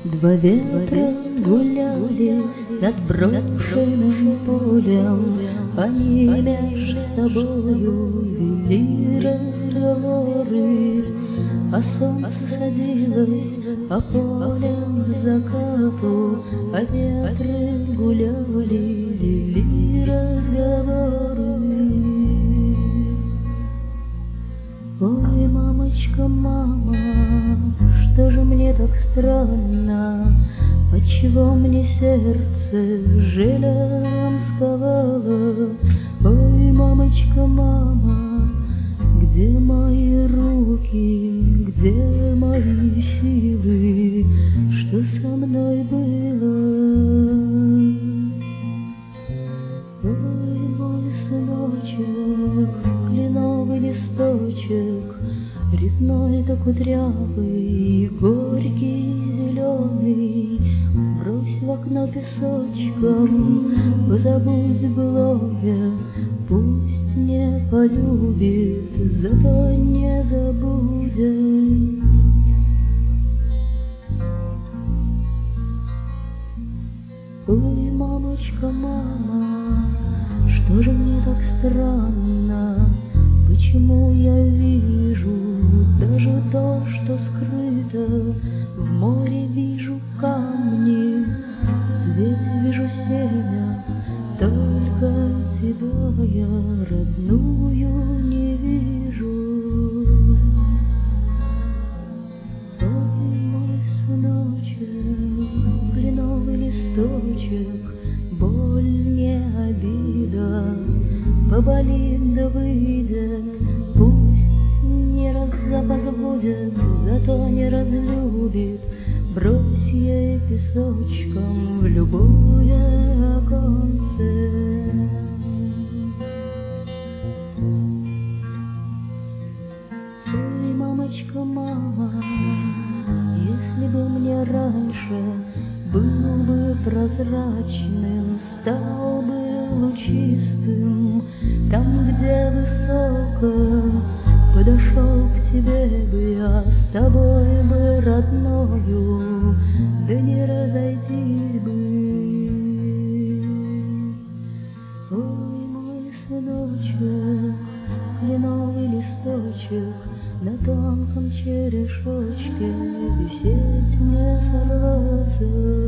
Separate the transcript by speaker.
Speaker 1: Два ветра гуляли над брошенным полем, они меж собою вели разговоры, а солнце садилось, а полем к закату, а ветры гуляли, вели разговоры. Ой, мамочка, мама, что же мне так странно, отчего мне сердце железом сковало? Ой, мамочка, мама, где мои руки, где мои силы, что со мной было? Ой, мой сыночек, кленовый листочек, резной да кудрявый, горький зеленый, брось в окно песочком, позабудь былое, пусть не полюбит, зато не забудет. Ой, мамочка, мама, что же мне так странно, почему я вижу даже то, что скрыто? В море вижу камни, в цвете вижу семя, только тебя я родную не вижу. Ой, мой сыночек, кленовый листочек, боль не обида, поболит да выйдет, пусть не запас будет, зато не разлюбит, брось ей песочком в любое оконце. Ой, мамочка, мама, если бы мне раньше был бы прозрачным, стал бы лучистым, там, где высоко, подошел к тебе бы я, с тобой бы родною, да не разойтись бы. Ой, мой сыночек, кленовый листочек, на тонком черешочке висеть не сорваться.